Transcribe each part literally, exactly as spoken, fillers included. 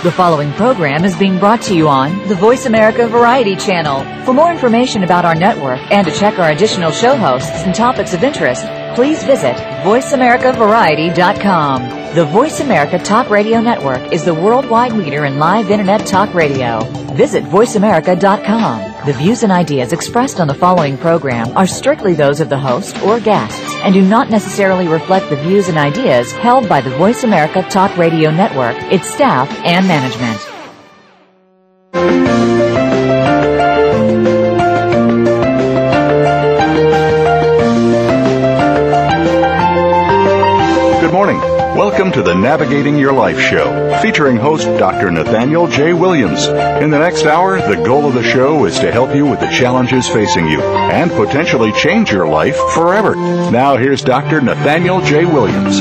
The following program is being brought to you on the Voice America Variety Channel. For more information about our network and to check our additional show hosts and topics of interest, please visit voice america variety dot com. The Voice America Talk Radio Network is the worldwide leader in live Internet talk radio. Visit voice america dot com. The views and ideas expressed on the following program are strictly those of the host or guests and do not necessarily reflect the views and ideas held by the Voice America Talk Radio Network, its staff, and management. Good morning. Welcome to the Navigating Your Life show, featuring host Doctor Nathaniel J. Williams. In the next hour, the goal of the show is to help you with the challenges facing you and potentially change your life forever. Now here's Doctor Nathaniel J. Williams.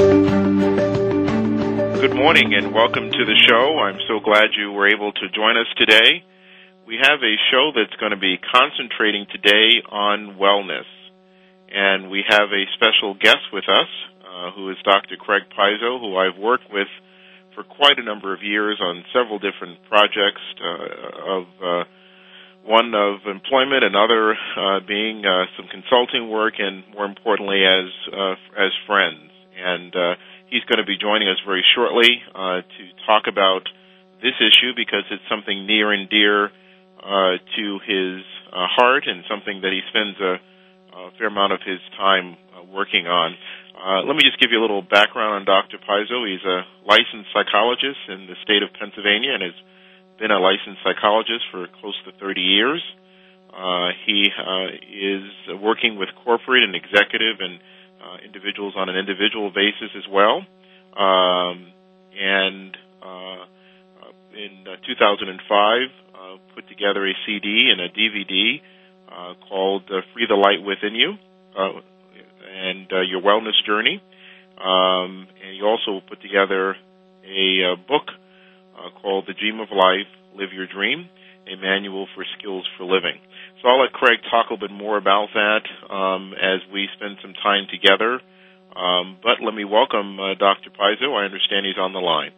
Good morning and welcome to the show. I'm so glad you were able to join us today. We have a show that's going to be concentrating today on wellness. And we have a special guest with us, uh, who is Doctor Craig Pizzo, who I've worked with for quite a number of years on several different projects, uh, of uh, one of employment, another uh, being uh, some consulting work, and more importantly, as uh, as friends. And uh, he's going to be joining us very shortly uh, to talk about this issue because it's something near and dear uh, to his uh, heart and something that he spends a a fair amount of his time uh, working on. Uh, let me just give you a little background on Doctor Pizzo. He's a licensed psychologist in the state of Pennsylvania and has been a licensed psychologist for close to thirty years. Uh, he uh, is working with corporate and executive and uh, individuals on an individual basis as well. Um, and uh, in uh, two thousand five, uh, put together a C D and a D V D Uh, called uh, Free the Light Within You uh, and uh, Your Wellness Journey. Um, and he also put together a uh, book uh, called The Dream of Life, Live Your Dream, a manual for skills for living. So I'll let Craig talk a little bit more about that um, as we spend some time together. Um, but let me welcome uh, Doctor Pizzo. I understand he's on the line.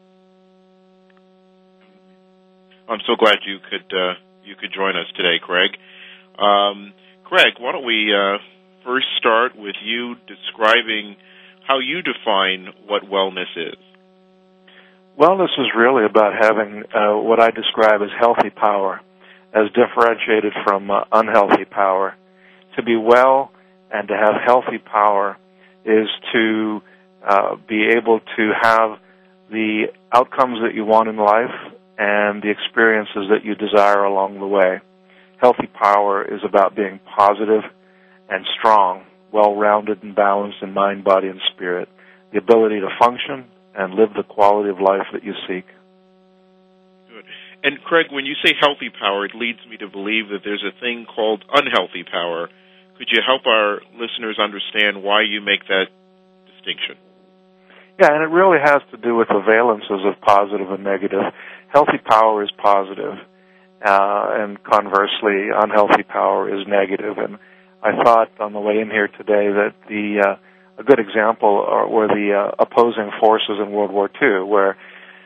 I'm so glad you could uh, you could join us today, Craig. Um, Craig, why don't we uh, first start with you describing how you define what wellness is? Wellness is really about having uh, what I describe as healthy power, as differentiated from uh, unhealthy power. To be well and to have healthy power is to uh, be able to have the outcomes that you want in life and the experiences that you desire along the way. Healthy power is about being positive and strong, well-rounded and balanced in mind, body, and spirit. The ability to function and live the quality of life that you seek. Good. And Craig, when you say healthy power, it leads me to believe that there's a thing called unhealthy power. Could you help our listeners understand why you make that distinction? Yeah, and it really has to do with the valences of positive and negative. Healthy power is positive. Uh, and conversely, unhealthy power is negative. And I thought on the way in here today that the uh, a good example are, were the uh, opposing forces in World War Two, where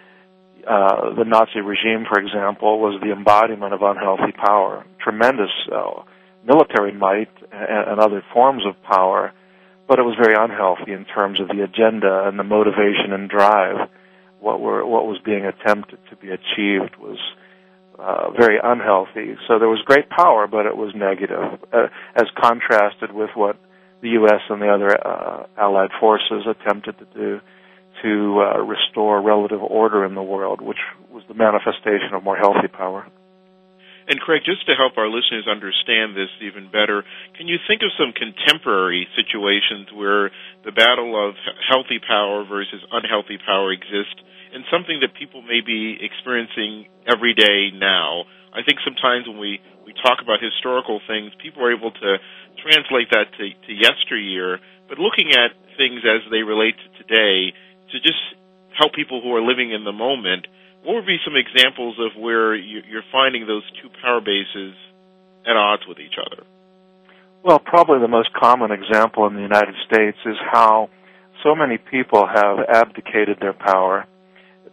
uh, the Nazi regime, for example, was the embodiment of unhealthy power, tremendous uh, military might and, and other forms of power, but it was very unhealthy in terms of the agenda and the motivation and drive. What were what was being attempted to be achieved was Uh, very unhealthy. So there was great power, but it was negative, uh, as contrasted with what the U S and the other uh, Allied forces attempted to do to uh, restore relative order in the world, which was the manifestation of more healthy power. And Craig, just to help our listeners understand this even better, can you think of some contemporary situations where the battle of healthy power versus unhealthy power exists, and something that people may be experiencing every day now? I think sometimes when we, we talk about historical things, people are able to translate that to, to yesteryear, but looking at things as they relate to today, to just help people who are living in the moment, what would be some examples of where you're finding those two power bases at odds with each other? Well, probably the most common example in the United States is how so many people have abdicated their power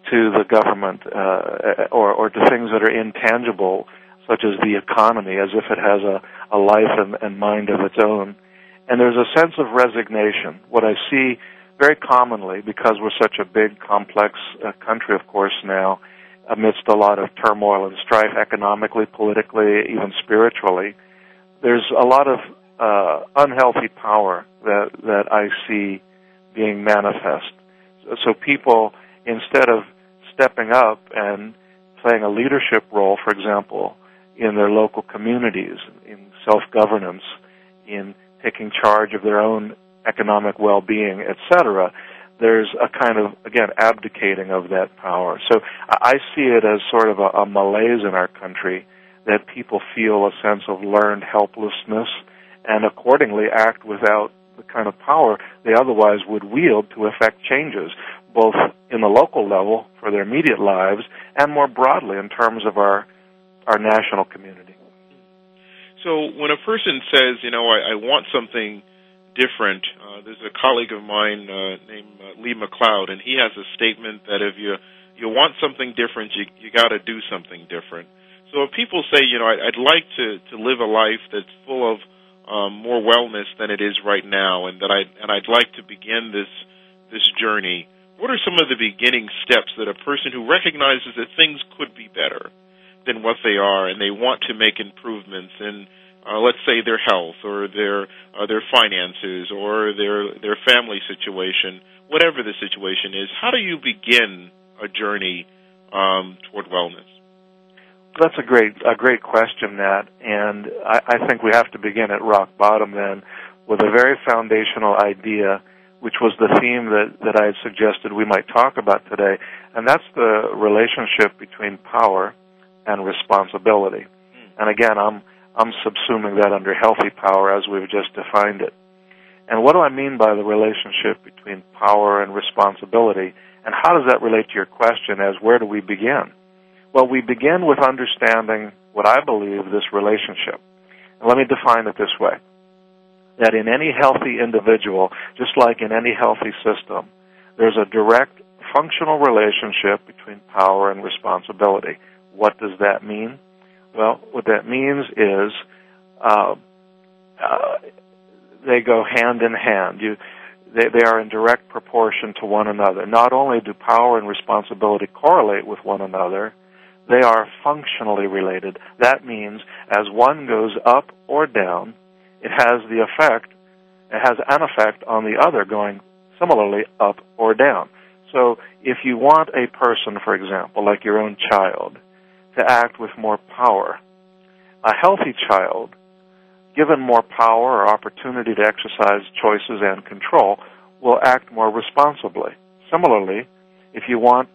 to the government uh, or, or to things that are intangible, such as the economy, as if it has a, a life and, and mind of its own. And there's a sense of resignation. What I see very commonly, because we're such a big, complex uh, country, of course, now, amidst a lot of turmoil and strife economically, politically, even spiritually, there's a lot of uh, unhealthy power that, that I see being manifest. So people, instead of stepping up and playing a leadership role, for example, in their local communities, in self-governance, in taking charge of their own economic well-being, et cetera, there's a kind of, again, abdicating of that power. So I see it as sort of a, a malaise in our country that people feel a sense of learned helplessness and accordingly act without the kind of power they otherwise would wield to effect changes, both in the local level for their immediate lives and more broadly in terms of our our national community. So when a person says, you know, I, I want something different, uh, there's a colleague of mine uh, named uh, Lee McLeod, and he has a statement that if you you want something different, you you got to do something different. So if people say, you know, I, I'd like to, to live a life that's full of um, more wellness than it is right now, and that I and I'd like to begin this this journey, what are some of the beginning steps that a person who recognizes that things could be better than what they are, and they want to make improvements in, uh, let's say, their health or their uh, their finances or their their family situation, whatever the situation is? How do you begin a journey um, toward wellness? That's a great a great question, Nat, and I, I think we have to begin at rock bottom then with a very foundational idea, which was the theme that, that I had suggested we might talk about today, and that's the relationship between power and responsibility. Mm. And again, I'm I'm subsuming that under healthy power as we've just defined it. And what do I mean by the relationship between power and responsibility, and how does that relate to your question as where do we begin? Well, we begin with understanding what I believe this relationship. And let me define it this way, that in any healthy individual, just like in any healthy system, there's a direct functional relationship between power and responsibility. What does that mean? Well, what that means is uh, uh, they go hand in hand. You, they, they are in direct proportion to one another. Not only do power and responsibility correlate with one another, they are functionally related. That means as one goes up or down, it has the effect, it has an effect on the other going similarly up or down. So if you want a person, for example, like your own child, to act with more power, a healthy child, given more power or opportunity to exercise choices and control, will act more responsibly. Similarly, if you want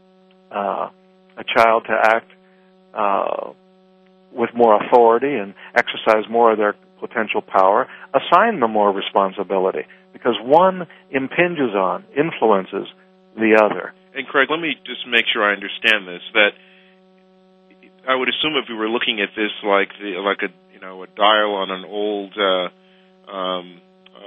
uh, a child to act uh, with more authority and exercise more of their potential power, assign them more responsibility, because one impinges on, influences the other. And Craig, let me just make sure I understand this, that I would assume if we were looking at this like the, like a you know a dial on an old uh, um,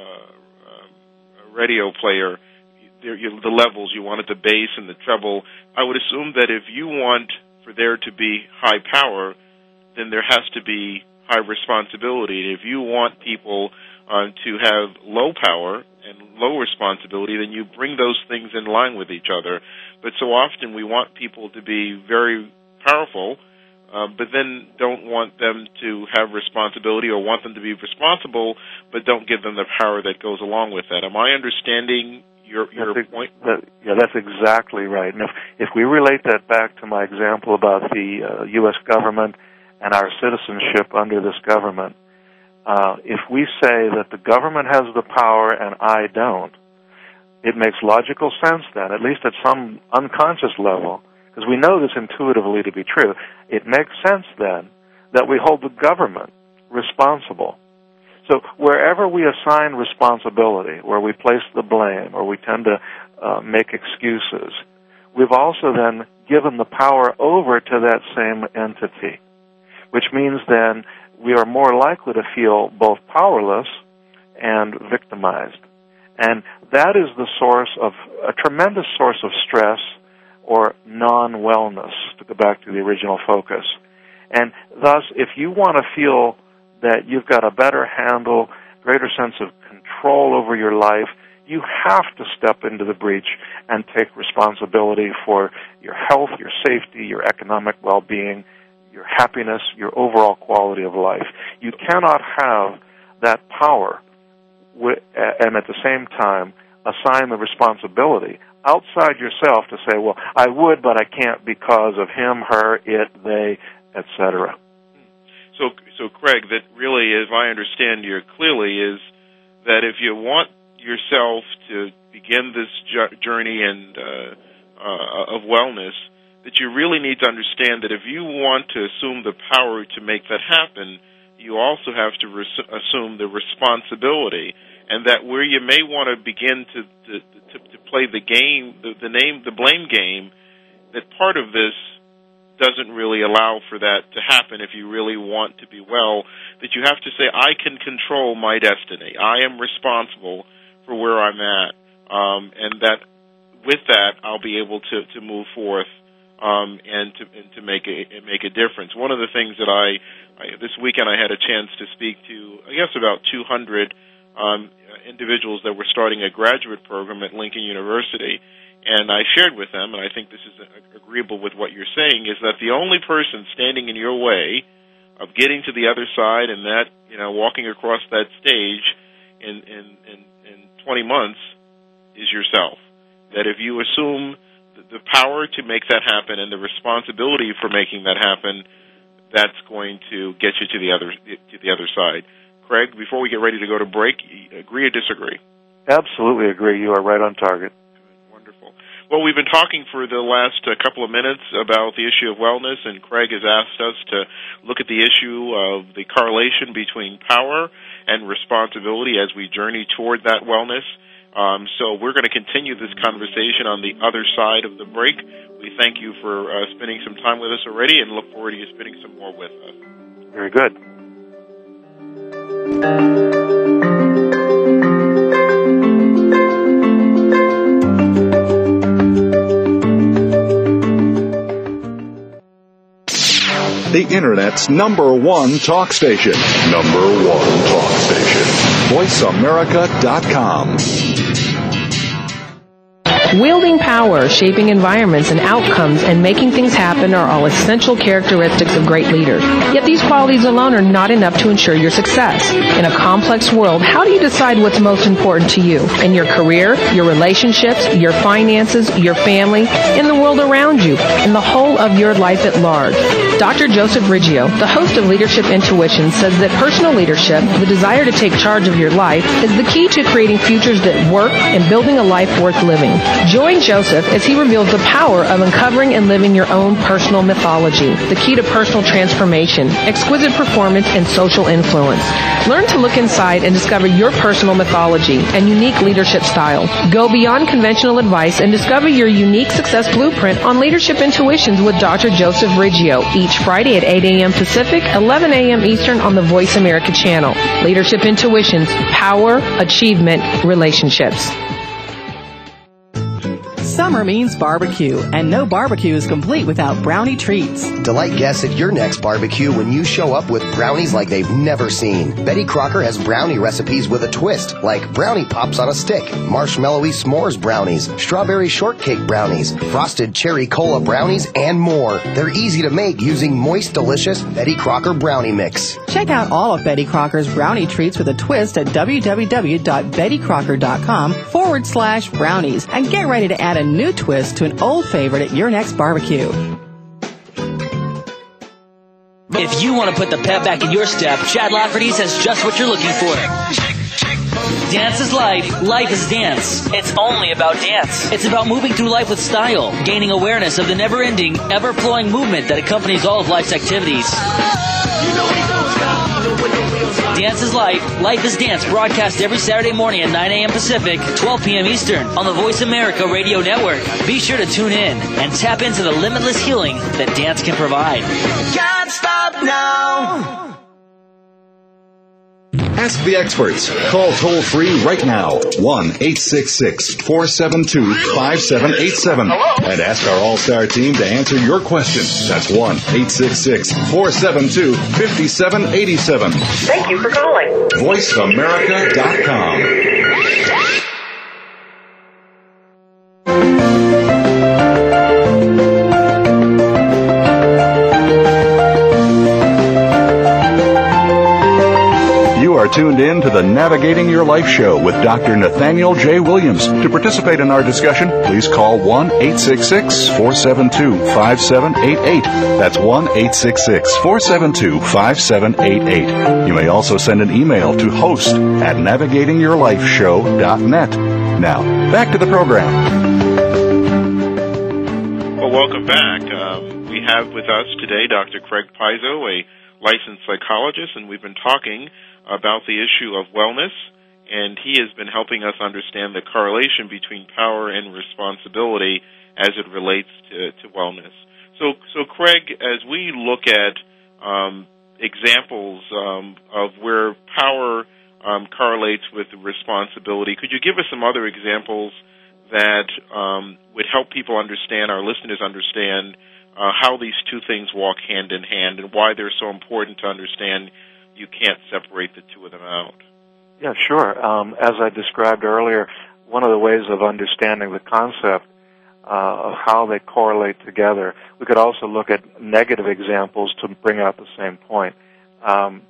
uh, radio player, the, the levels you wanted the bass and the treble. I would assume that if you want for there to be high power, then there has to be high responsibility. If you want people uh, to have low power and low responsibility, then you bring those things in line with each other. But so often we want people to be very powerful, uh, but then don't want them to have responsibility, or want them to be responsible, but don't give them the power that goes along with that. Am I understanding your, your that's point? That, yeah, that's exactly right. And if, if we relate that back to my example about the uh, U S government and our citizenship under this government, uh, if we say that the government has the power and I don't, it makes logical sense then, at least at some unconscious level, because we know this intuitively to be true, it makes sense then that we hold the government responsible. So wherever we assign responsibility, where we place the blame, or we tend to uh, make excuses, we've also then given the power over to that same entity, which means then we are more likely to feel both powerless and victimized. And that is the source of, a tremendous source of stress, or non-wellness, to go back to the original focus. And thus, if you want to feel that you've got a better handle, greater sense of control over your life, you have to step into the breach and take responsibility for your health, your safety, your economic well-being, your happiness, your overall quality of life. You cannot have that power and at the same time assign the responsibility outside yourself to say, well, I would, but I can't because of him, her, it, they, et cetera. So, so Craig, that really, as I understand you clearly, is that if you want yourself to begin this journey and uh, uh, of wellness, that you really need to understand that if you want to assume the power to make that happen, you also have to res- assume the responsibility, and that where you may want to begin to to, to, to play the game, the, the name, the blame game, that part of this doesn't really allow for that to happen if you really want to be well, that you have to say, I can control my destiny. I am responsible for where I'm at, um, and that with that, I'll be able to, to move forth um, and to and to make a make a difference. One of the things that I, I this weekend I had a chance to speak to, I guess about two hundred um, individuals that were starting a graduate program at Lincoln University, and I shared with them, and I think this is agreeable with what you're saying, is that the only person standing in your way of getting to the other side and that, you know, walking across that stage in in, in, in twenty months is yourself. That if you assume the power to make that happen and the responsibility for making that happen, that's going to get you to the other to the other side. Craig, before we get ready to go to break, agree or disagree? Absolutely agree. You are right on target. Wonderful. Well, we've been talking for the last uh, couple of minutes about the issue of wellness, and Craig has asked us to look at the issue of the correlation between power and responsibility as we journey toward that wellness. Um, so we're going to continue this conversation on the other side of the break. We thank you for uh, spending some time with us already and look forward to you spending some more with us. Very good. The Internet's number one talk station. Number one talk station. voice america dot com. Wielding power, shaping environments and outcomes, and making things happen are all essential characteristics of great leaders. Yet these qualities alone are not enough to ensure your success. In a complex world, how do you decide what's most important to you? In your career, your relationships, your finances, your family, in the world around you, and the whole of your life at large? Doctor Joseph Riggio, the host of Leadership Intuition, says that personal leadership, the desire to take charge of your life, is the key to creating futures that work and building a life worth living. Join Joseph as he reveals the power of uncovering and living your own personal mythology, the key to personal transformation, exquisite performance, and social influence. Learn to look inside and discover your personal mythology and unique leadership style. Go beyond conventional advice and discover your unique success blueprint on Leadership Intuitions with Doctor Joseph Riggio each Friday at eight a.m. Pacific, eleven a.m. Eastern on the Voice America channel. Leadership Intuitions, power, achievement, relationships. Summer means barbecue, and no barbecue is complete without brownie treats. Delight guests at your next barbecue when you show up with brownies like they've never seen. Betty Crocker has brownie recipes with a twist, like brownie pops on a stick, marshmallowy s'mores brownies, strawberry shortcake brownies, frosted cherry cola brownies, and more. They're easy to make using moist, delicious Betty Crocker brownie mix. Check out all of Betty Crocker's brownie treats with a twist at www.bettycrocker.com forward slash brownies and get ready to add a new twist to an old favorite at your next barbecue. If you want to put the pep back in your step, Chad Lafferty's has just what you're looking for. Dance is life. Life is dance. It's only about dance. It's about moving through life with style, gaining awareness of the never-ending, ever-flowing movement that accompanies all of life's activities. Dance is life. Life is dance. Broadcast every Saturday morning at nine a.m. Pacific, twelve p.m. Eastern on the Voice America Radio Network. Be sure to tune in and tap into the limitless healing that dance can provide. Can't stop now. Ask the experts. Call toll-free right now, one eight six six, four seven two, five seven eight seven, and ask our all-star team to answer your question. That's one eight six six, four seven two, five seven eight seven. Thank you for calling. voice america dot com. You are tuned in to the Navigating Your Life show with Doctor Nathaniel J. Williams. To participate in our discussion, please call one eight six six, four seven two, five seven eight eight. That's one eight six six, four seven two, five seven eight eight. You may also send an email to host at navigating your life show dot net. Now, back to the program. Well, welcome back. Um, we have with us today Doctor Craig Paizo, a licensed psychologist, and we've been talking about the issue of wellness, and he has been helping us understand the correlation between power and responsibility as it relates to, to wellness. So, so Craig, as we look at um, examples um, of where power um, correlates with responsibility, could you give us some other examples that um, would help people understand, our listeners understand, uh, how these two things walk hand in hand and why they're so important to understand you can't separate the two of them out? Yeah, sure. Um, as I described earlier, one of the ways of understanding the concept uh, of how they correlate together, we could also look at negative examples to bring out the same point. Um,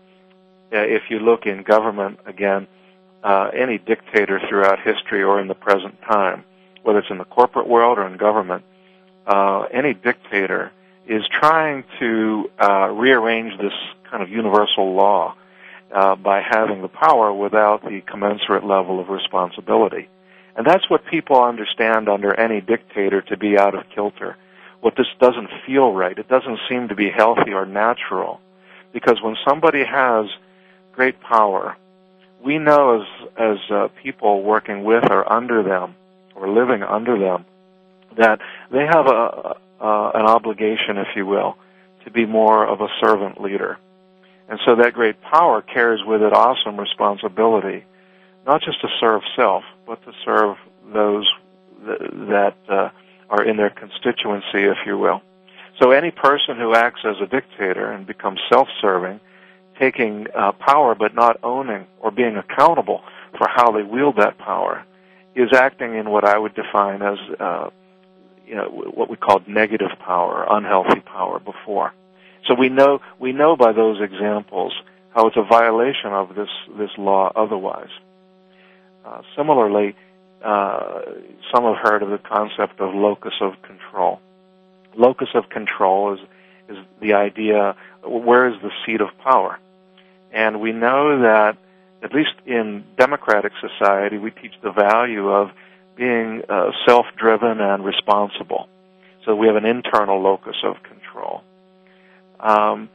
if you look in government, again, uh, any dictator throughout history or in the present time, whether it's in the corporate world or in government, uh, any dictator is trying to uh, rearrange this kind of universal law uh, by having the power without the commensurate level of responsibility. And that's what people understand under any dictator to be out of kilter. What this doesn't feel right, it doesn't seem to be healthy or natural. Because when somebody has great power, we know as, as uh, people working with or under them, or living under them, that they have a, uh, an obligation, if you will, to be more of a servant leader. And so that great power carries with it awesome responsibility, not just to serve self, but to serve those th- that uh, are in their constituency, if you will. So any person who acts as a dictator and becomes self-serving, taking uh, power but not owning or being accountable for how they wield that power, is acting in what I would define as uh, you know, what we called negative power, unhealthy power before. So we know we know by those examples how it's a violation of this, this law otherwise. Uh, similarly, uh, some have heard of the concept of locus of control. Locus of control is, is the idea, where is the seat of power? And we know that, at least in democratic society, we teach the value of being uh, self-driven and responsible. So we have an internal locus of control. Um,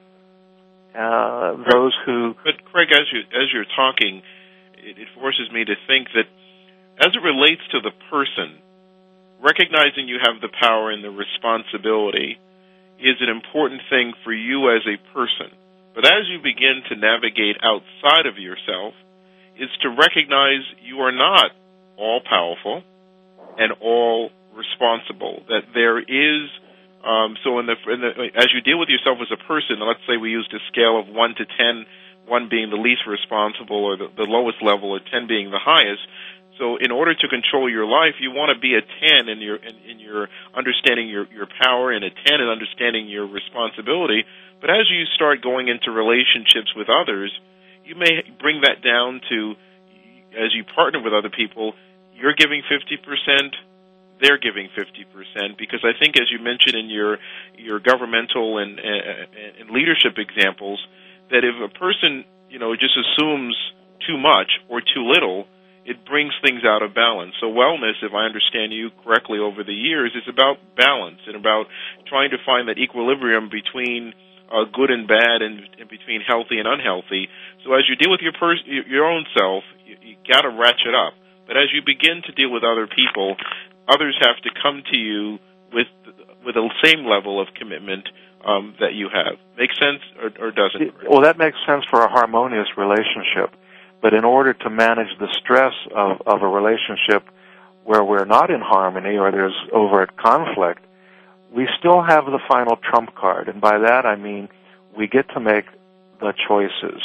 uh, those who... But, Craig, as, you, as you're talking, it, it forces me to think that as it relates to the person, recognizing you have the power and the responsibility is an important thing for you as a person. But as you begin to navigate outside of yourself, is to recognize you are not all-powerful and all-responsible, that there is, um, so in the, in the, as you deal with yourself as a person, let's say we used a scale of one to ten, one being the least responsible or the, the lowest level, or ten being the highest. So in order to control your life, you want to be a ten in your in, in your understanding your, your power, and a ten in understanding your responsibility. But as you start going into relationships with others, you may bring that down to, as you partner with other people, you're giving fifty percent, they're giving fifty percent, because I think, as you mentioned in your your governmental and, uh, and leadership examples, that if a person, you know, just assumes too much or too little, it brings things out of balance. So wellness, if I understand you correctly over the years, is about balance and about trying to find that equilibrium between uh, good and bad, and, and between healthy and unhealthy. So as you deal with your pers- your own self, you, you got to ratchet up. But as you begin to deal with other people, others have to come to you with with the same level of commitment um, that you have. Make sense, or, or doesn't? Well, that makes sense for a harmonious relationship. But in order to manage the stress of, of a relationship where we're not in harmony or there's overt conflict, we still have the final trump card. And by that I mean we get to make the choices.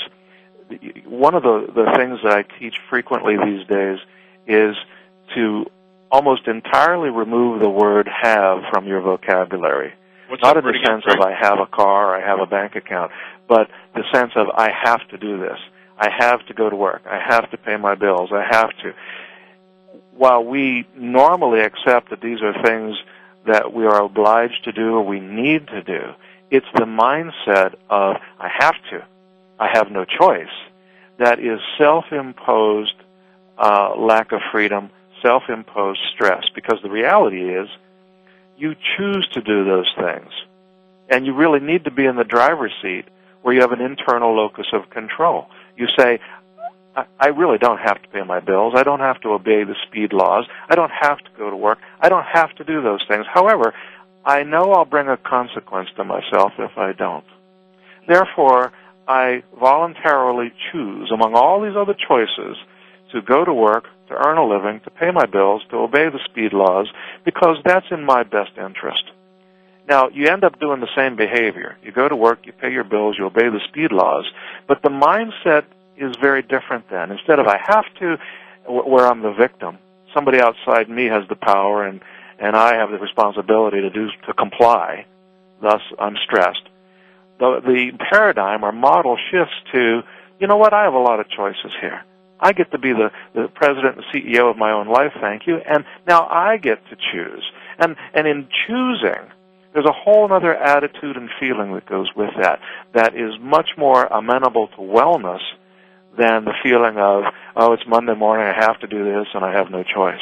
One of the, the things that I teach frequently these days is to almost entirely remove the word have from your vocabulary. What's Not in the sense of I have a car or I have a bank account, but the sense of I have to do this. I have to go to work. I have to pay my bills. I have to. While we normally accept that these are things that we are obliged to do or we need to do, it's the mindset of I have to. I have no choice. That is self-imposed uh, lack of freedom, self-imposed stress, because the reality is you choose to do those things. And you really need to be in the driver's seat where you have an internal locus of control. You say, I, I really don't have to pay my bills. I don't have to obey the speed laws. I don't have to go to work. I don't have to do those things. However, I know I'll bring a consequence to myself if I don't. Therefore, I voluntarily choose among all these other choices to go to work, to earn a living, to pay my bills, to obey the speed laws, because that's in my best interest. Now, you end up doing the same behavior. You go to work, you pay your bills, you obey the speed laws, but the mindset is very different then. Instead of I have to, where I'm the victim, somebody outside me has the power and, and I have the responsibility to do to comply, thus I'm stressed. The, the paradigm or model shifts to, you know what, I have a lot of choices here. I get to be the, the president and C E O of my own life, thank you, and now I get to choose. And, and in choosing, there's a whole other attitude and feeling that goes with that that is much more amenable to wellness than the feeling of, oh, it's Monday morning, I have to do this, and I have no choice.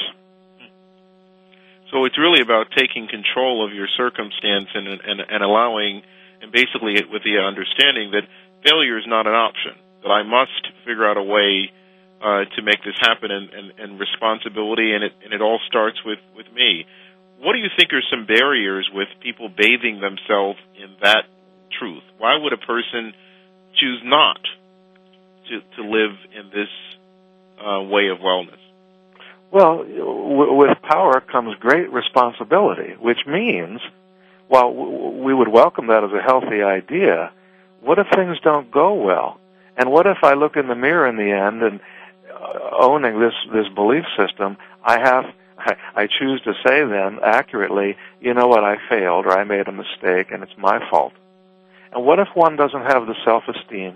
So it's really about taking control of your circumstance and, and, and allowing, and basically with the understanding that failure is not an option, that I must figure out a way uh, to make this happen, and, and, and responsibility, and it, and it all starts with, with me. What do you think are some barriers with people bathing themselves in that truth? Why would a person choose not to, to live in this uh, way of wellness? Well, w- with power comes great responsibility, which means, while w- we would welcome that as a healthy idea, what if things don't go well? And what if I look in the mirror in the end and uh, owning this, this belief system, I have... I choose to say then, accurately, you know what, I failed, or I made a mistake, and it's my fault. And what if one doesn't have the self-esteem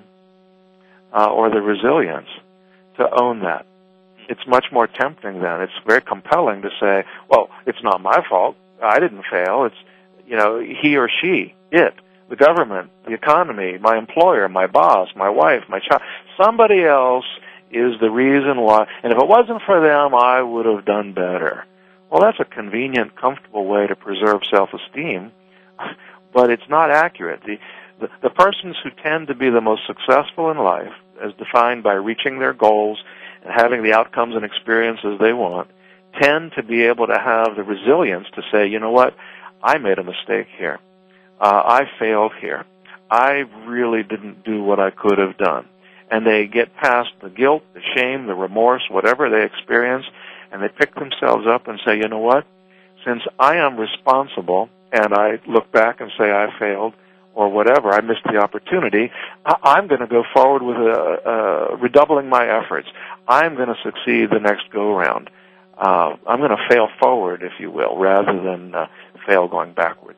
uh, or the resilience to own that? It's much more tempting then. It's very compelling to say, well, it's not my fault. I didn't fail. It's, you know, he or she, it, the government, the economy, my employer, my boss, my wife, my child. Somebody else is the reason why, and if it wasn't for them, I would have done better. Well, that's a convenient, comfortable way to preserve self-esteem, but it's not accurate. The, the, the persons who tend to be the most successful in life, as defined by reaching their goals and having the outcomes and experiences they want, tend to be able to have the resilience to say, you know what, I made a mistake here. Uh, I failed here. I really didn't do what I could have done. And they get past the guilt, the shame, the remorse, whatever they experience, and they pick themselves up and say, you know what, since I am responsible, and I look back and say I failed, or whatever, I missed the opportunity, I- I'm going to go forward with a, a redoubling my efforts. I'm going to succeed the next go-around. Uh, I'm going to fail forward, if you will, rather than uh, fail going backwards.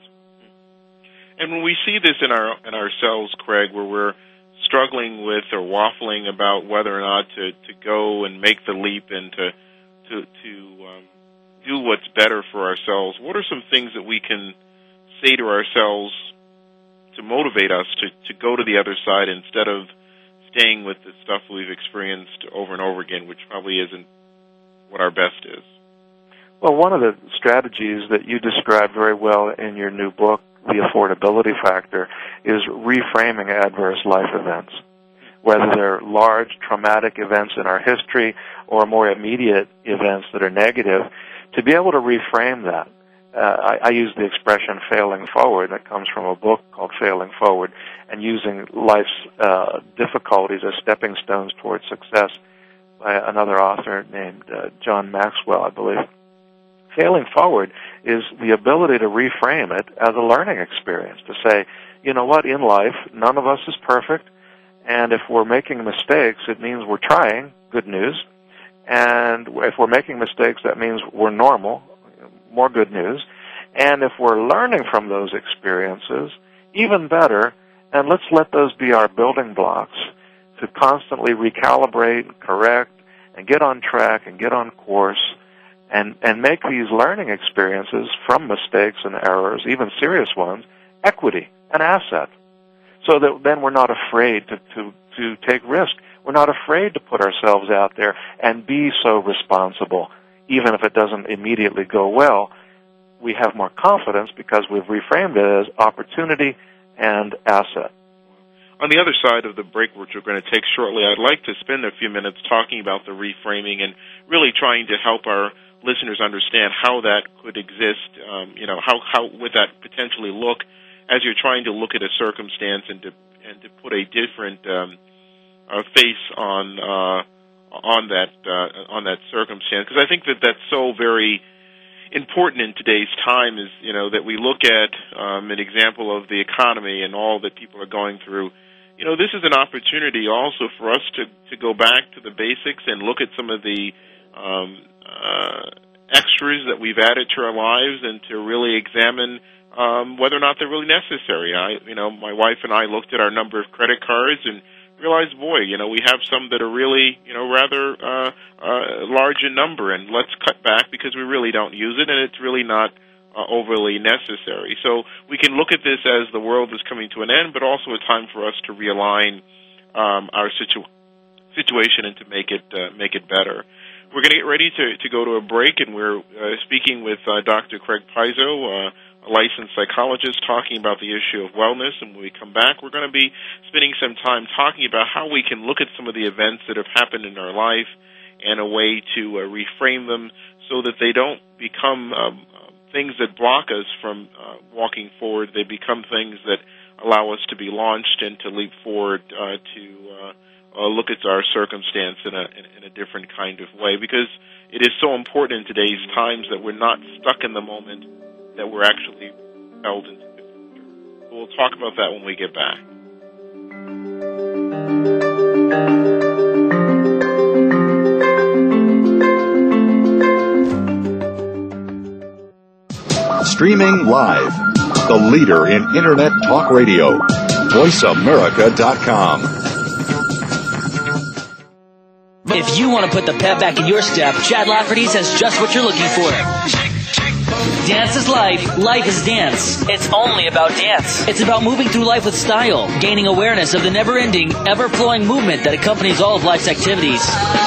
And when we see this in our in ourselves, Craig, where we're struggling with or waffling about whether or not to, to go and make the leap and to to, to um, do what's better for ourselves, what are some things that we can say to ourselves to motivate us to, to go to the other side instead of staying with the stuff we've experienced over and over again, which probably isn't what our best is? Well, one of the strategies that you described very well in your new book, The Affordability Factor, is reframing adverse life events, whether they're large traumatic events in our history or more immediate events that are negative, to be able to reframe that uh, I, I use the expression failing forward. That comes from a book called Failing Forward, and using life's uh, difficulties as stepping stones towards success by another author named uh, John Maxwell, I believe. Failing forward is the ability to reframe it as a learning experience, to say, you know what, in life, none of us is perfect, and if we're making mistakes, it means we're trying, good news, and if we're making mistakes, that means we're normal, more good news, and if we're learning from those experiences, even better, and let's let those be our building blocks to constantly recalibrate, correct, and get on track and get on course, and, and make these learning experiences from mistakes and errors, even serious ones, equity, an asset. So that then we're not afraid to, to, to take risk. We're not afraid to put ourselves out there and be so responsible. Even if it doesn't immediately go well, we have more confidence because we've reframed it as opportunity and asset. On the other side of the break, which we're going to take shortly, I'd like to spend a few minutes talking about the reframing and really trying to help our listeners understand how that could exist, um, you know, how, how would that potentially look as you're trying to look at a circumstance and to, and to put a different um, uh, face on uh, on that uh, on that circumstance. Because I think that that's so very important in today's time, is, you know, that we look at um, an example of the economy and all that people are going through. You know, this is an opportunity also for us to, to go back to the basics and look at some of the um, uh, extras that we've added to our lives and to really examine um, whether or not they're really necessary. I, you know, my wife and I looked at our number of credit cards and realized, boy, you know, we have some that are really, you know, rather uh, uh, large in number, and let's cut back because we really don't use it, and it's really not uh, overly necessary. So we can look at this as the world is coming to an end, but also a time for us to realign um, our situ- situation and to make it uh, make it better. We're going to get ready to, to go to a break, and we're uh, speaking with uh, Doctor Craig Paizo, uh, a licensed psychologist, talking about the issue of wellness. And when we come back, we're going to be spending some time talking about how we can look at some of the events that have happened in our life and a way to uh, reframe them so that they don't become um, things that block us from uh, walking forward. They become things that allow us to be launched and to leap forward uh, to uh, uh, look at our circumstance in a, in, in a different kind of way, because it is so important in today's times that we're not stuck in the moment, that we're actually held into the future. We'll talk about that when we get back. Streaming live, the leader in Internet talk radio, voice america dot com. If you want to put the pep back in your step, Chad Lafferty's has just what you're looking for. Dance is life. Life is dance. It's only about dance. It's about moving through life with style, gaining awareness of the never-ending, ever-flowing movement that accompanies all of life's activities.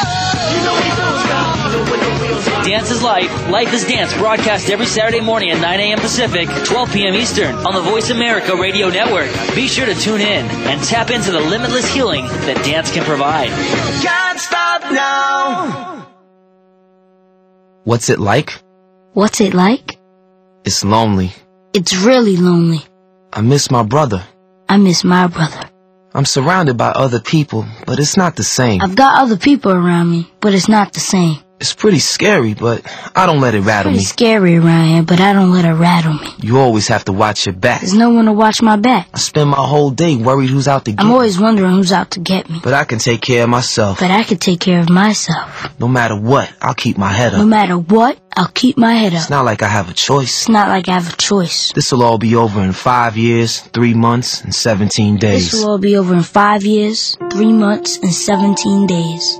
Dance is life. Life is dance. Broadcast every Saturday morning at nine a.m. Pacific, twelve p.m. Eastern on the Voice America Radio Network. Be sure to tune in and tap into the limitless healing that dance can provide. Can't stop now. What's it like? What's it like? It's lonely. It's really lonely. I miss my brother. I miss my brother. I'm surrounded by other people, but it's not the same. I've got other people around me, but it's not the same. It's pretty scary, but I don't let it rattle me. It's pretty scary around here, but I don't let it rattle me. You always have to watch your back. There's no one to watch my back. I spend my whole day worried who's out to get me. I'm always wondering who's out to get me. But I can take care of myself. But I can take care of myself. No matter what, I'll keep my head up. No matter what, I'll keep my head up. It's not like I have a choice. It's not like I have a choice. This'll all be over in five years, three months, and seventeen days. This will all be over in five years, three months, and seventeen days.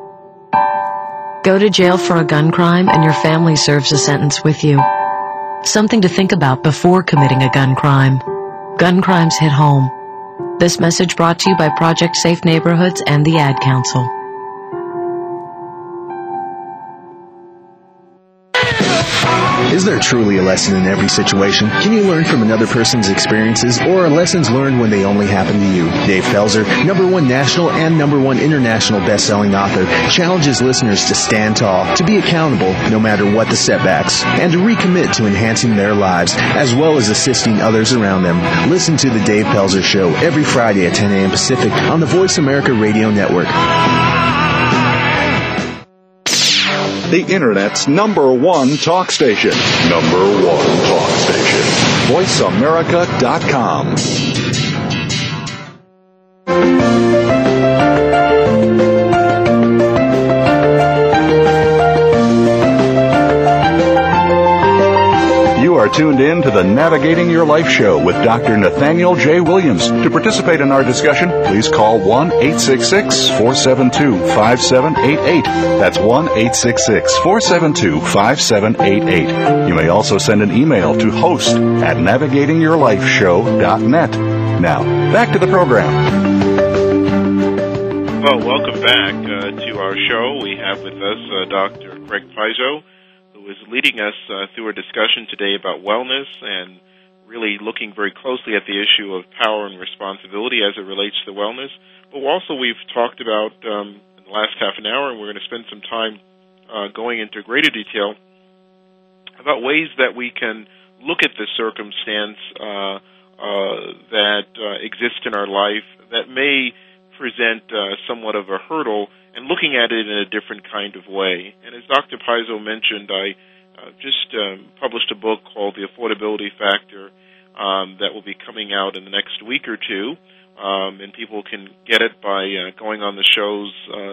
Go to jail for a gun crime and your family serves a sentence with you. Something to think about before committing a gun crime. Gun crimes hit home. This message brought to you by Project Safe Neighborhoods and the Ad Council. Is there truly a lesson in every situation? Can you learn from another person's experiences, or are lessons learned when they only happen to you? Dave Pelzer, number one national and number one international best-selling author, challenges listeners to stand tall, to be accountable no matter what the setbacks, and to recommit to enhancing their lives, as well as assisting others around them. Listen to The Dave Pelzer Show every Friday at ten a.m. Pacific on the Voice America Radio Network. The Internet's number one talk station. Number one talk station. voice america dot com. You are tuned in to the Navigating Your Life Show with Doctor Nathaniel J. Williams. To participate in our discussion, please call one eight six six, four seven two, five seven eight eight. That's one eight six six, four seven two, five seven eight eight. You may also send an email to host at navigating your life show dot net. Now, back to the program. Well, welcome back uh, to our show. We have with us uh, Doctor Craig Pizzo, who is leading us uh, through a discussion today about wellness and really looking very closely at the issue of power and responsibility as it relates to wellness. But also we've talked about um, in the last half an hour, and we're going to spend some time uh, going into greater detail about ways that we can look at the circumstance uh, uh, that uh, exists in our life that may present uh, somewhat of a hurdle, and looking at it in a different kind of way. And as Doctor Pizzo mentioned, I uh, just um, published a book called The Affordability Factor um, that will be coming out in the next week or two, um, and people can get it by uh, going on the show's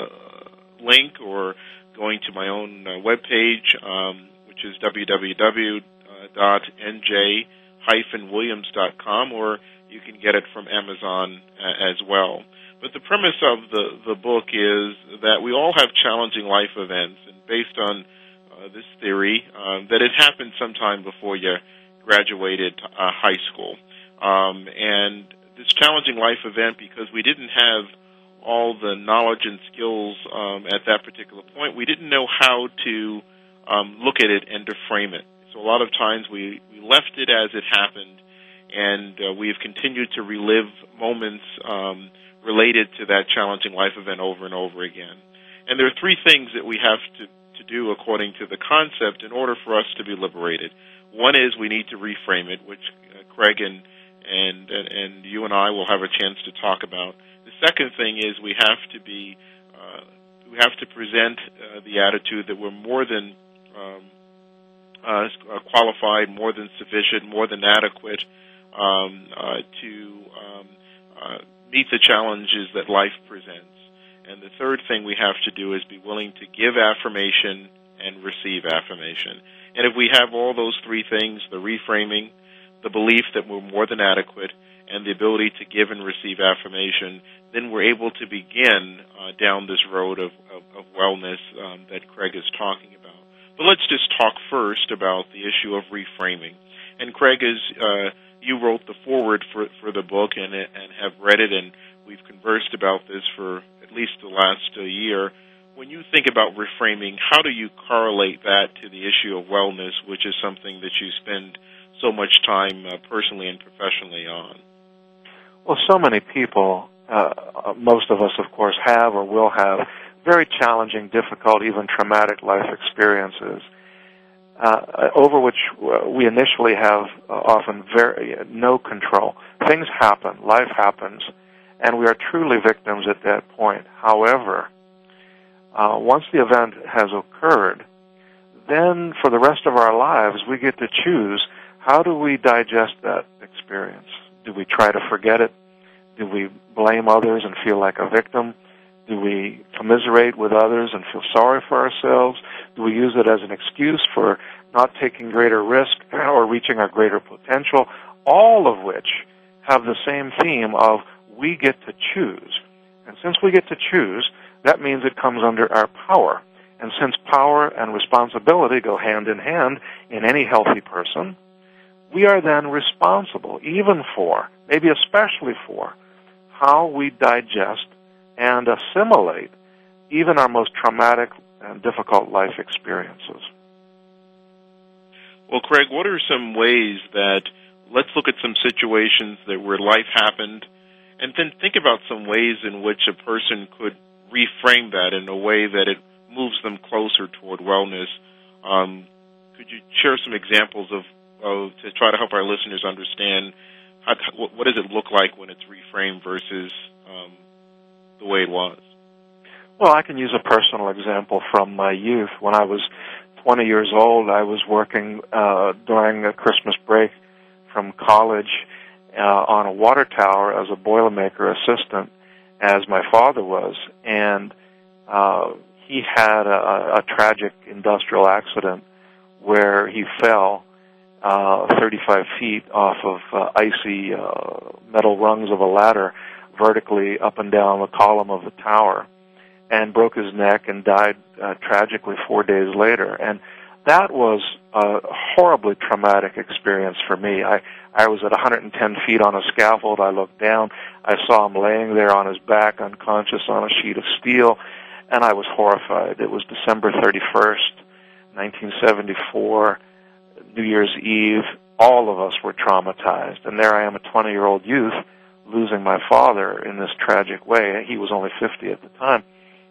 uh, link or going to my own uh, webpage, um, which is w w w dot n j dash williams dot com, or you can get it from Amazon uh, as well. But the premise of the, the book is that we all have challenging life events, and based on uh, this theory, um, that it happened sometime before you graduated uh, high school. Um, and this challenging life event, because we didn't have all the knowledge and skills um, at that particular point, we didn't know how to um, look at it and to frame it. So a lot of times we, we left it as it happened, and uh, we have continued to relive moments um related to that challenging life event over and over again. And there are three things that we have to, to do according to the concept in order for us to be liberated. One is we need to reframe it, which uh, Craig and, and, and, and you and I will have a chance to talk about. The second thing is we have to be, uh, we have to present uh, the attitude that we're more than um, uh, qualified, more than sufficient, more than adequate um, uh, to um, uh, meet the challenges that life presents. And the third thing we have to do is be willing to give affirmation and receive affirmation. And if we have all those three things, the reframing, the belief that we're more than adequate, and the ability to give and receive affirmation, then we're able to begin uh, down this road of, of, of wellness um, that Craig is talking about. But let's just talk first about the issue of reframing. And Craig, is uh, you wrote the foreword for, for the book and, and have read it, and we've conversed about this for at least the last uh, year. When you think about reframing, how do you correlate that to the issue of wellness, which is something that you spend so much time uh, personally and professionally on? Well, so many people, uh, most of us, of course, have or will have very challenging, difficult, even traumatic life experiences, uh, over which we initially have uh, often very no control. Things happen, life happens, and we are truly victims at that point. However, uh, once the event has occurred, then for the rest of our lives, we get to choose how do we digest that experience. Do we try to forget it? Do we blame others and feel like a victim? Do we commiserate with others and feel sorry for ourselves? Do we use it as an excuse for not taking greater risk or reaching our greater potential? All of which have the same theme of we get to choose. And since we get to choose, that means it comes under our power. And since power and responsibility go hand in hand in any healthy person, we are then responsible even for, maybe especially for, how we digest and assimilate even our most traumatic and difficult life experiences. Well, Craig, what are some ways that, let's look at some situations that where life happened, and then think about some ways in which a person could reframe that in a way that it moves them closer toward wellness. Um, could you share some examples of, of to try to help our listeners understand how, what does it look like when it's reframed versus um, the way it was? Well, I can use a personal example from my youth. When I was twenty years old, I was working uh, during a Christmas break from college uh, on a water tower as a Boilermaker assistant, as my father was, and uh, he had a, a tragic industrial accident where he fell uh, thirty-five feet off of uh, icy uh, metal rungs of a ladder vertically up and down the column of the tower, and broke his neck and died uh, tragically four days later. And that was a horribly traumatic experience for me. I, I was at one hundred ten feet on a scaffold. I looked down. I saw him laying there on his back, unconscious on a sheet of steel, and I was horrified. It was December thirty-first, nineteen seventy-four, New Year's Eve. All of us were traumatized. And there I am, a twenty-year-old youth, losing my father in this tragic way. He was only fifty at the time.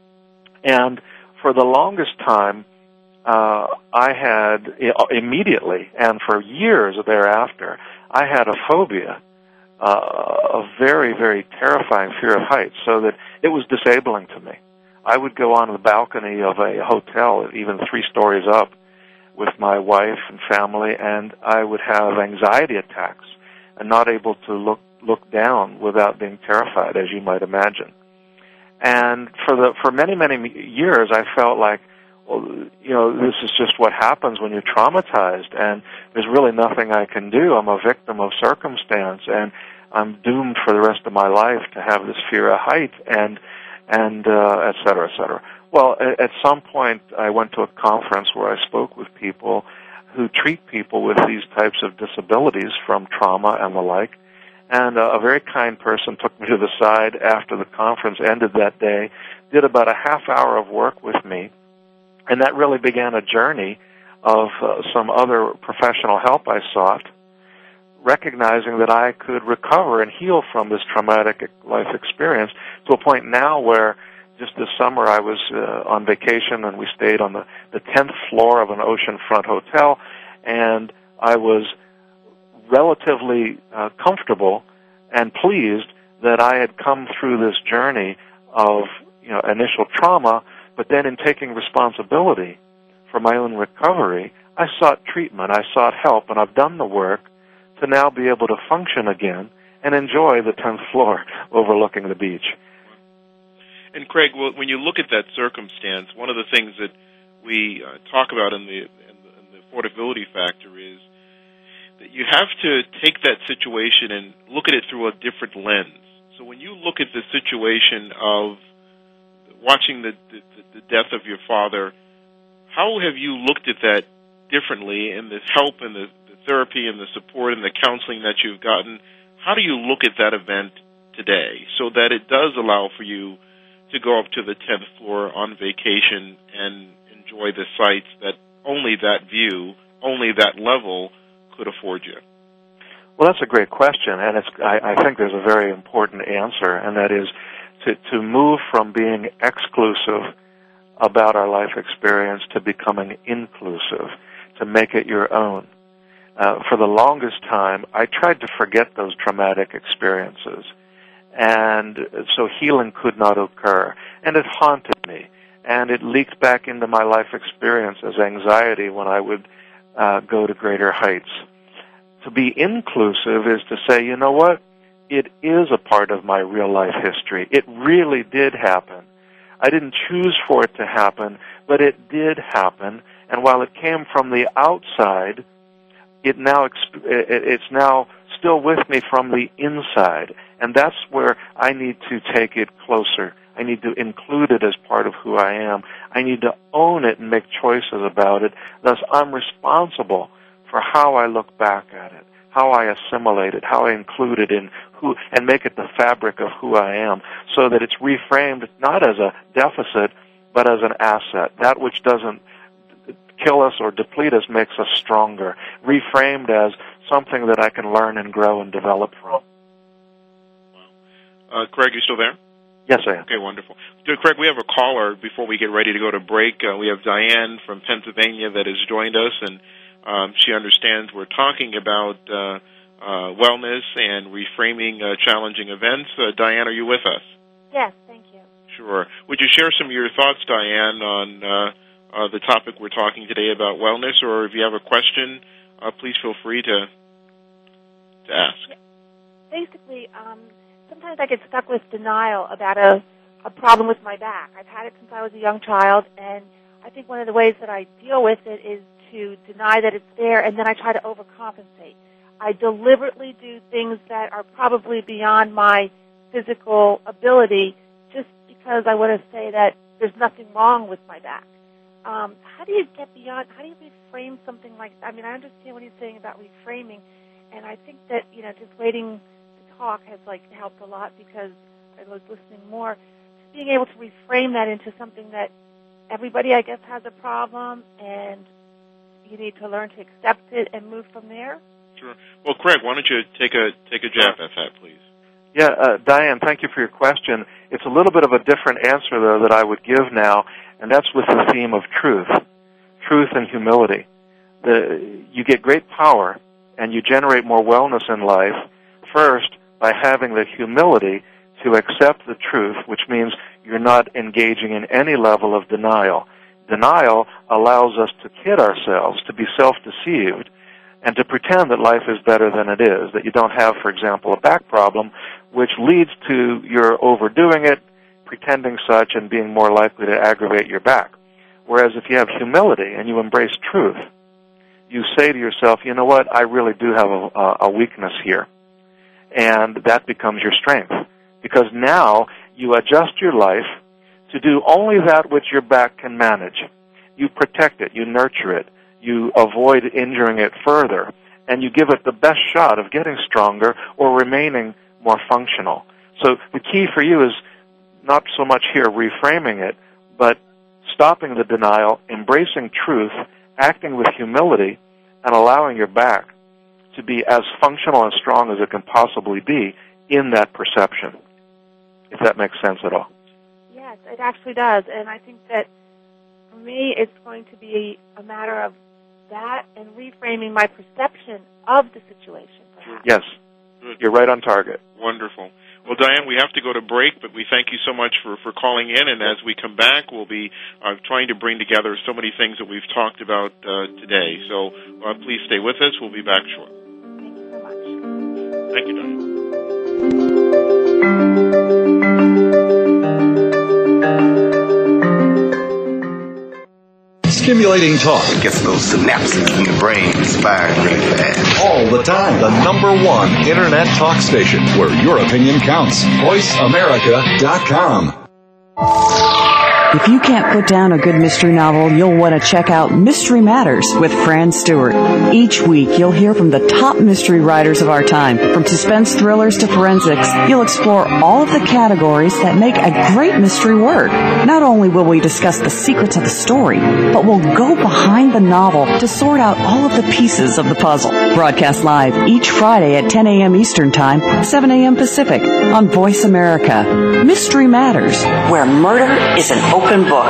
And for the longest time, uh, I had, immediately, and for years thereafter, I had a phobia, uh, a very, very terrifying fear of heights, so that it was disabling to me. I would go on the balcony of a hotel, even three stories up, with my wife and family, and I would have anxiety attacks and not able to look look down without being terrified, as you might imagine. And for the for many, many years, I felt like, well, you know, this is just what happens when you're traumatized, and there's really nothing I can do. I'm a victim of circumstance, and I'm doomed for the rest of my life to have this fear of height, and and uh, et cetera, et cetera. Well, at some point, I went to a conference where I spoke with people who treat people with these types of disabilities from trauma and the like. And uh, a very kind person took me to the side after the conference ended that day, did about a half hour of work with me, and that really began a journey of uh, some other professional help I sought, recognizing that I could recover and heal from this traumatic life experience to a point now where just this summer I was uh, on vacation, and we stayed on the, the tenth floor of an oceanfront hotel, and I was relatively uh, comfortable and pleased that I had come through this journey of, you know, initial trauma, but then in taking responsibility for my own recovery, I sought treatment, I sought help, and I've done the work to now be able to function again and enjoy the tenth floor overlooking the beach. And Craig, when you look at that circumstance, one of the things that we uh, talk about in the, in the, in the affordability factor is that you have to take that situation and look at it through a different lens. So when you look at the situation of watching the, the, the death of your father, how have you looked at that differently in the help and the, the therapy and the support and the counseling that you've gotten? How do you look at that event today so that it does allow for you to go up to the tenth floor on vacation and enjoy the sights that only that view, only that level could afford you? Well, that's a great question, and it's, I, I think there's a very important answer, and that is to, to move from being exclusive about our life experience to becoming inclusive, to make it your own. Uh, for the longest time, I tried to forget those traumatic experiences, and so healing could not occur, and it haunted me, and it leaked back into my life experience as anxiety when I would uh, go to greater heights. To be inclusive is to say, you know what, it is a part of my real life history. It really did happen. I didn't choose for it to happen, but it did happen, and while it came from the outside, it now it's now still with me from the inside. And that's where I need to take it closer. I need to include it as part of who I am. I need to own it and make choices about it. Thus, I'm responsible for how I look back at it, how I assimilate it, how I include it in who, and make it the fabric of who I am, so that it's reframed not as a deficit, but as an asset, that which doesn't kill us or deplete us makes us stronger, reframed as something that I can learn and grow and develop from. Uh, Craig, you still there? Yes, I am. Okay, wonderful. So, Craig, we have a caller before we get ready to go to break. Uh, we have Diane from Pennsylvania that has joined us, and um, she understands we're talking about uh, uh, wellness and reframing uh, challenging events. Uh, Diane, are you with us? Yes, thank you. Sure. Would you share some of your thoughts, Diane, on uh, uh, the topic we're talking today about wellness, or if you have a question, uh, please feel free to to ask. Basically, um, sometimes I get stuck with denial about a, a problem with my back. I've had it since I was a young child, and I think one of the ways that I deal with it is to deny that it's there, and then I try to overcompensate. I deliberately do things that are probably beyond my physical ability just because I want to say that there's nothing wrong with my back. Um, how do you get beyond, how do you reframe something like that? I mean, I understand what he's saying about reframing, and I think that, you know, just waiting to talk has, like, helped a lot because I was listening more. Just being able to reframe that into something that everybody, I guess, has a problem, and you need to learn to accept it and move from there. Sure. Well, Craig, why don't you take a take a jab at that, please? Yeah, uh, Diane, thank you for your question. It's a little bit of a different answer, though, that I would give now, and that's with the theme of truth, truth and humility. The, you get great power, and you generate more wellness in life, first, by having the humility to accept the truth, which means you're not engaging in any level of denial. Denial allows us to kid ourselves, to be self-deceived, and to pretend that life is better than it is, that you don't have, for example, a back problem, which leads to your overdoing it, pretending such, and being more likely to aggravate your back. Whereas if you have humility and you embrace truth, you say to yourself, you know what, I really do have a, a weakness here. And that becomes your strength. Because now you adjust your life to do only that which your back can manage. You protect it, you nurture it, you avoid injuring it further, and you give it the best shot of getting stronger or remaining more functional. So the key for you is not so much here reframing it, but stopping the denial, embracing truth, acting with humility, and allowing your back to be as functional and strong as it can possibly be in that perception, if that makes sense at all. Yes, it actually does, and I think that for me it's going to be a matter of that and reframing my perception of the situation, perhaps. Yes. Good. You're right on target. Wonderful. Well, Diane, we have to go to break, but we thank you so much for, for calling in, and as we come back, we'll be uh, trying to bring together so many things that we've talked about uh, today. So uh, please stay with us. We'll be back shortly. Thank you so much. Thank you, Diane. Stimulating talk. It gets those synapses in the brain firing really fast. All the time. The number one Internet talk station where your opinion counts. voice america dot com. If you can't put down a good mystery novel, you'll want to check out Mystery Matters with Fran Stewart. Each week, you'll hear from the top mystery writers of our time. From suspense thrillers to forensics, you'll explore all of the categories that make a great mystery work. Not only will we discuss the secrets of the story, but we'll go behind the novel to sort out all of the pieces of the puzzle. Broadcast live each Friday at ten a.m. Eastern Time, seven a.m. Pacific on Voice America. Mystery Matters, where murder is an open book.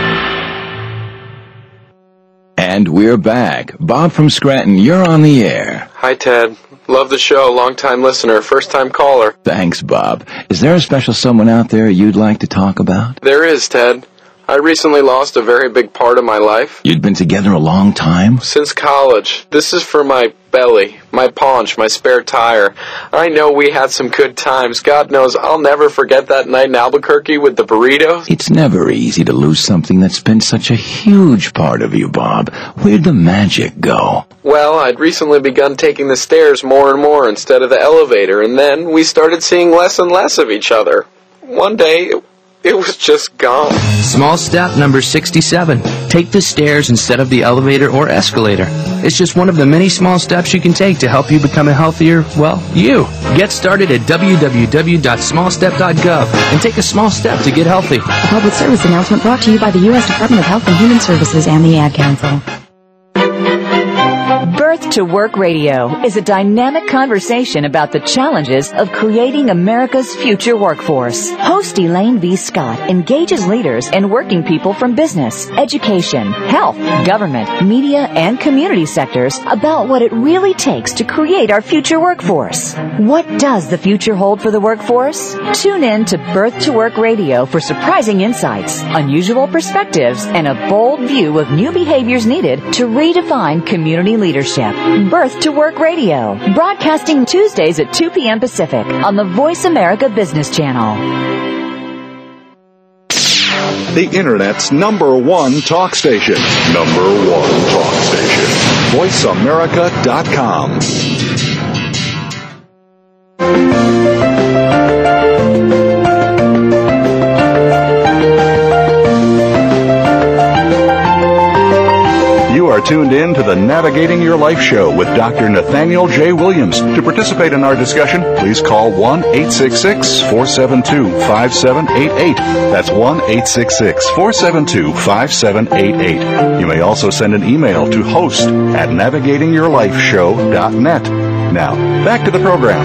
And we're back. Bob from Scranton, you're on the air. Hi, Ted. Love the show. Long-time listener, first-time caller. Thanks, Bob. Is there a special someone out there you'd like to talk about? There is, Ted. I recently lost a very big part of my life. You'd been together a long time? Since college. This is for my belly, my paunch, my spare tire. I know we had some good times. God knows I'll never forget that night in Albuquerque with the burritos. It's never easy to lose something that's been such a huge part of you, Bob. Where'd the magic go? Well, I'd recently begun taking the stairs more and more instead of the elevator, and then we started seeing less and less of each other. One day, it was just gone. Small step number sixty-seven. Take the stairs instead of the elevator or escalator. It's just one of the many small steps you can take to help you become a healthier, well, you. Get started at w w w dot small step dot gov and take a small step to get healthy. A public service announcement brought to you by the U S Department of Health and Human Services and the Ad Council. Birth to Work Radio is a dynamic conversation about the challenges of creating America's future workforce. Host Elaine B. Scott engages leaders and working people from business, education, health, government, media, and community sectors about what it really takes to create our future workforce. What does the future hold for the workforce? Tune in to Birth to Work Radio for surprising insights, unusual perspectives, and a bold view of new behaviors needed to redefine community leadership. Birth to Work Radio, broadcasting Tuesdays at two p.m. Pacific on the Voice America Business Channel. The Internet's number one talk station. Number one talk station. voice america dot com. You are tuned in to the Navigating Your Life show with Doctor Nathaniel J. Williams. To participate in our discussion, please call one eight six six, four seven two, five seven eight eight. That's one eight six six, four seven two, five seven eight eight. You may also send an email to host at navigating your life show dot net. Now, back to the program.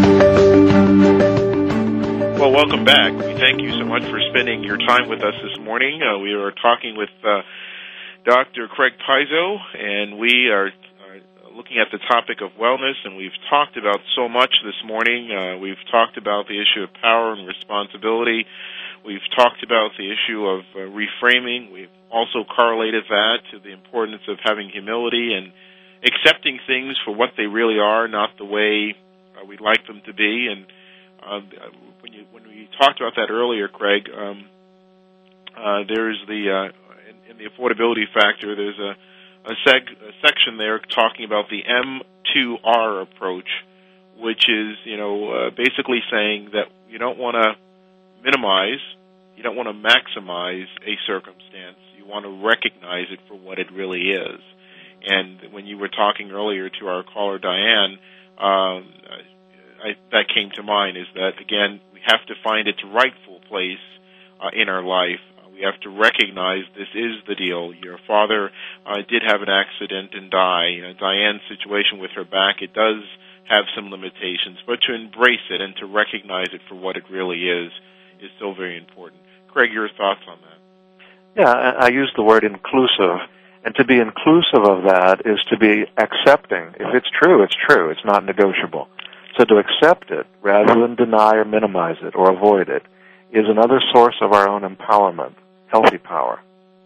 Well, welcome back. We thank you so much for spending your time with us this morning. Uh, we are talking with uh, Doctor Craig Paizo, and we are, are looking at the topic of wellness, and we've talked about so much this morning. Uh, we've talked about the issue of power and responsibility. We've talked about the issue of uh, reframing. We've also correlated that to the importance of having humility and accepting things for what they really are, not the way uh, we'd like them to be. And uh, when you when we talked about that earlier, Craig, um, uh, there's the uh, in the affordability factor, there's a, a, seg, a section there talking about the M two R approach, which is, you know, uh, basically saying that you don't want to minimize, you don't want to maximize a circumstance. You want to recognize it for what it really is. And when you were talking earlier to our caller, Diane, um, I, that came to mind, is that, again, we have to find its rightful place uh, in our life. We have to recognize this is the deal. Your father uh, did have an accident and die. Uh, Diane's situation with her back, it does have some limitations, but to embrace it and to recognize it for what it really is is so very important. Craig, your thoughts on that? Yeah, I use the word inclusive, and to be inclusive of that is to be accepting. If it's true, it's true. It's not negotiable. So to accept it rather than deny or minimize it or avoid it is another source of our own empowerment. Healthy power.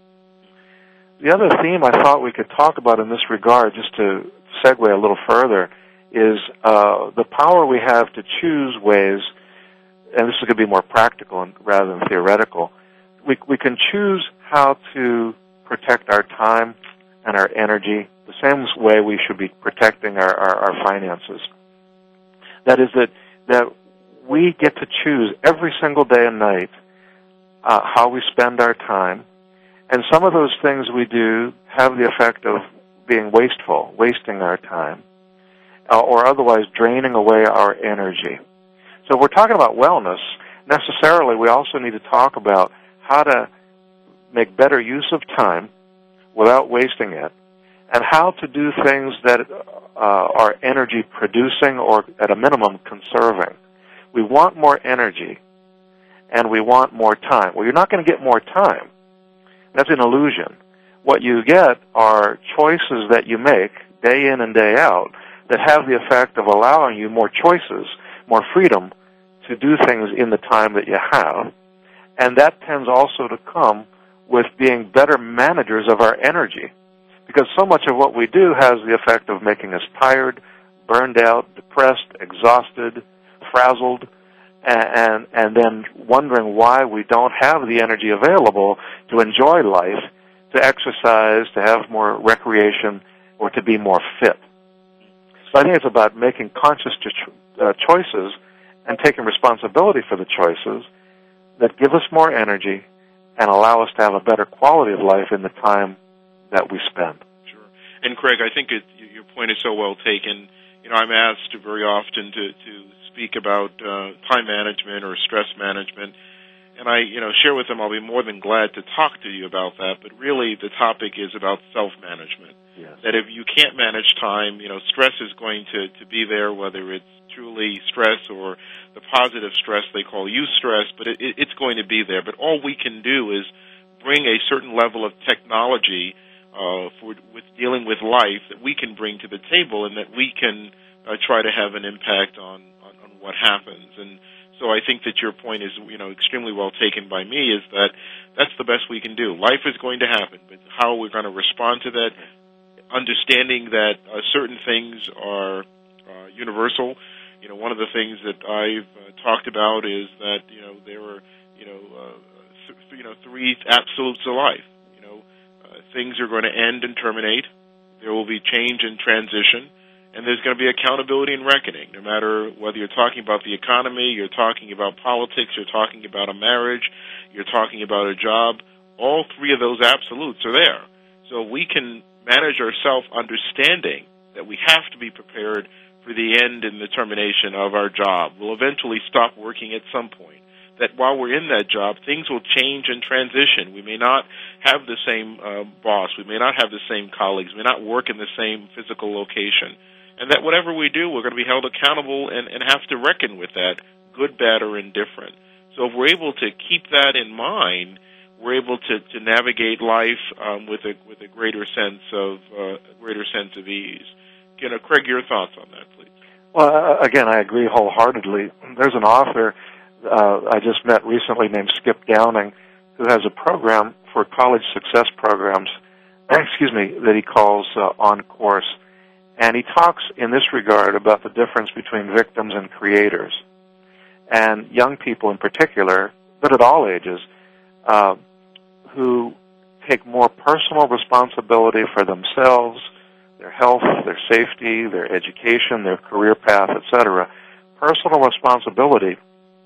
The other theme I thought we could talk about in this regard, just to segue a little further, is uh, the power we have to choose ways, and this is going to be more practical rather than theoretical. We, we can choose how to protect our time and our energy the same way we should be protecting our, our, our finances. That is that, that we get to choose every single day and night Uh, how we spend our time, and some of those things we do have the effect of being wasteful, wasting our time, uh, or otherwise draining away our energy. So if we're talking about wellness, necessarily we also need to talk about how to make better use of time without wasting it, and how to do things that uh, are energy producing or at a minimum conserving. We want more energy, and we want more time. Well, you're not going to get more time. That's an illusion. What you get are choices that you make day in and day out that have the effect of allowing you more choices, more freedom to do things in the time that you have. And that tends also to come with being better managers of our energy, because so much of what we do has the effect of making us tired, burned out, depressed, exhausted, frazzled, and and then wondering why we don't have the energy available to enjoy life, to exercise, to have more recreation, or to be more fit. So I think it's about making conscious uh, choices and taking responsibility for the choices that give us more energy and allow us to have a better quality of life in the time that we spend. Sure. And Craig, I think it, your point is so well taken. You know, I'm asked very often to, to speak about uh, time management or stress management, and I, you know, share with them I'll be more than glad to talk to you about that, but really the topic is about self-management. Yes. That if you can't manage time, you know, stress is going to, to be there, whether it's truly stress or the positive stress they call eustress, but it, it, it's going to be there. But all we can do is bring a certain level of technology uh, for with dealing with life that we can bring to the table, and that we can uh, try to have an impact on, on, on what happens. And so I think that your point is, you know, extremely well taken by me, is that that's the best we can do. Life is going to happen, but how we're going to respond to that, understanding that uh, certain things are uh, universal. You know, one of the things that I've uh, talked about is that, you know, there are, you know, uh, th- you know, three absolutes of life. You know, uh, things are going to end and terminate. There will be change and transition, and there's going to be accountability and reckoning. No matter whether you're talking about the economy, you're talking about politics, you're talking about a marriage, you're talking about a job, all three of those absolutes are there. So we can manage ourselves understanding that we have to be prepared for the end and the termination of our job. We'll eventually stop working at some point. That while we're in that job, things will change and transition. We may not have the same uh, boss. We may not have the same colleagues. We may not work in the same physical location. And that whatever we do, we're going to be held accountable and, and have to reckon with that, good, bad, or indifferent. So if we're able to keep that in mind, we're able to, to navigate life um, with a with a greater sense of uh, a greater sense of ease. You know, Craig, your thoughts on that, please. Well, again, I agree wholeheartedly. There's an author uh, I just met recently named Skip Downing, who has a program for college success programs, excuse me, that he calls uh, On Course. And he talks in this regard about the difference between victims and creators. And young people in particular, but at all ages, uh, who take more personal responsibility for themselves, their health, their safety, their education, their career path, et cetera. Personal responsibility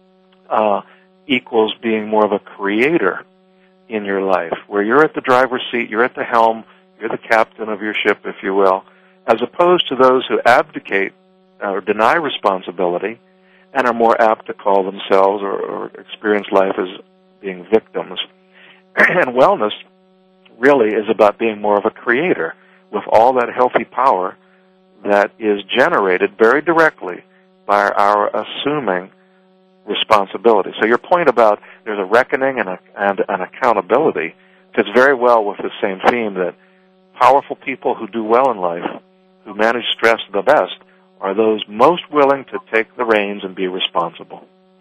uh, equals being more of a creator in your life, where you're at the driver's seat, you're at the helm, you're the captain of your ship, if you will, as opposed to those who abdicate or deny responsibility and are more apt to call themselves or, or experience life as being victims. And wellness really is about being more of a creator with all that healthy power that is generated very directly by our assuming responsibility. So your point about there's a reckoning and, a, and an accountability fits very well with the same theme that powerful people who do well in life, who manage stress the best, are those most willing to take the reins and be responsible.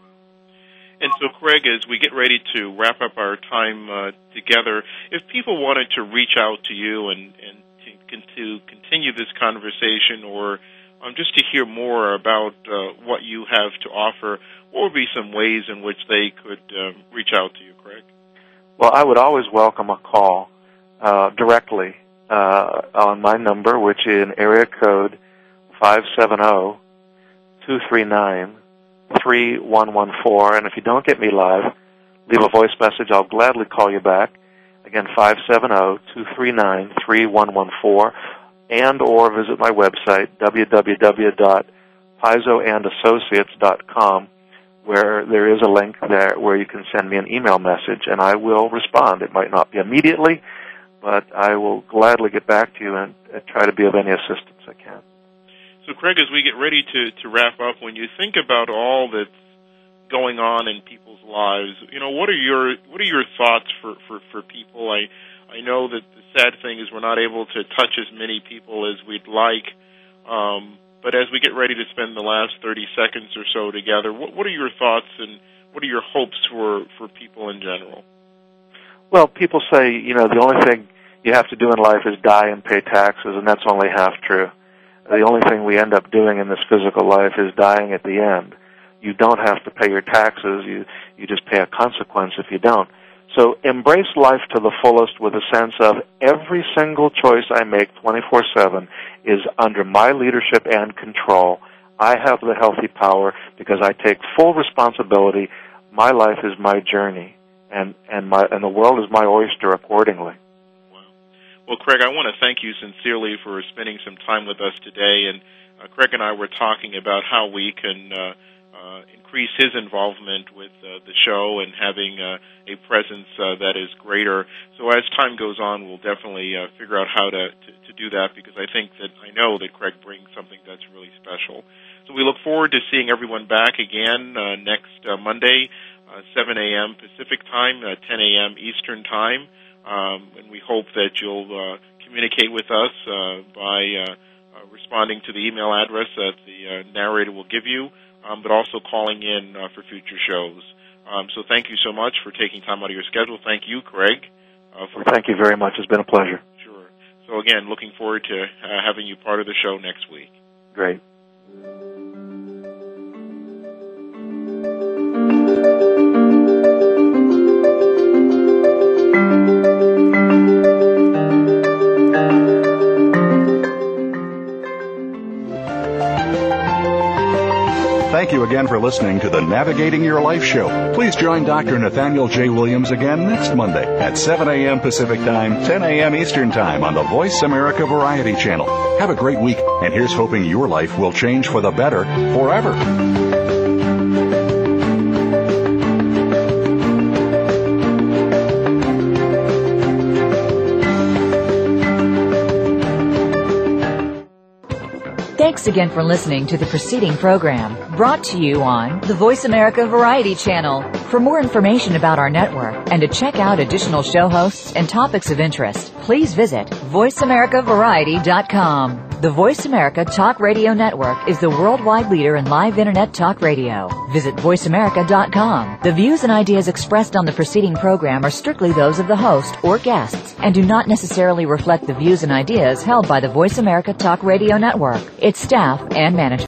And so, Craig, as we get ready to wrap up our time uh, together, if people wanted to reach out to you and, and to, to continue this conversation, or um, just to hear more about uh, what you have to offer, what would be some ways in which they could uh, reach out to you, Craig? Well, I would always welcome a call uh, directly uh, on my number, which is in area code five seven zero, two three nine, three one one four. And if you don't get me live, leave a voice message. I'll gladly call you back. Again, five seven zero, two three nine, three one one four, and or visit my website, w w w dot paizo and associates dot com, where there is a link there where you can send me an email message, and I will respond. It might not be immediately, but I will gladly get back to you and, and try to be of any assistance I can. So, Craig, as we get ready to, to wrap up, when you think about all that's going on in people's lives, you know, what are your what are your thoughts for, for, for people? I I know that the sad thing is we're not able to touch as many people as we'd like, um, but as we get ready to spend the last thirty seconds or so together, what, what are your thoughts and what are your hopes for, for people in general? Well, people say, you know, the only thing you have to do in life is die and pay taxes, and that's only half true. The only thing we end up doing in this physical life is dying at the end. You don't have to pay your taxes. You you just pay a consequence if you don't. So embrace life to the fullest with a sense of every single choice I make twenty-four seven is under my leadership and control. I have the healthy power because I take full responsibility. My life is my journey, and and my and the world is my oyster accordingly. Well, Craig, I want to thank you sincerely for spending some time with us today. And uh, Craig and I were talking about how we can uh, uh, increase his involvement with uh, the show and having uh, a presence uh, that is greater. So as time goes on, we'll definitely uh, figure out how to, to, to do that, because I think that I know that Craig brings something that's really special. So we look forward to seeing everyone back again uh, next uh, Monday, uh, seven a.m. Pacific time, uh, ten a.m. Eastern time. Um, and we hope that you'll uh, communicate with us uh, by uh, uh, responding to the email address that the uh, narrator will give you, um, but also calling in uh, for future shows. Um, so thank you so much for taking time out of your schedule. Thank you, Craig. Uh, for thank you very much. It's been a pleasure. Sure. So again, looking forward to uh, having you part of the show next week. Great. Thank you again for listening to the Navigating Your Life show. Please join Doctor Nathaniel J. Williams again next Monday at seven a.m. Pacific Time, ten a.m. Eastern Time on the Voice America Variety Channel. Have a great week, and here's hoping your life will change for the better forever. Thanks again for listening to the preceding program, brought to you on the Voice America Variety Channel. For more information about our network and to check out additional show hosts and topics of interest, please visit voice america variety dot com. The Voice America Talk Radio Network is the worldwide leader in live Internet talk radio. Visit voice america dot com. The views and ideas expressed on the preceding program are strictly those of the host or guests and do not necessarily reflect the views and ideas held by the Voice America Talk Radio Network, its staff, and management.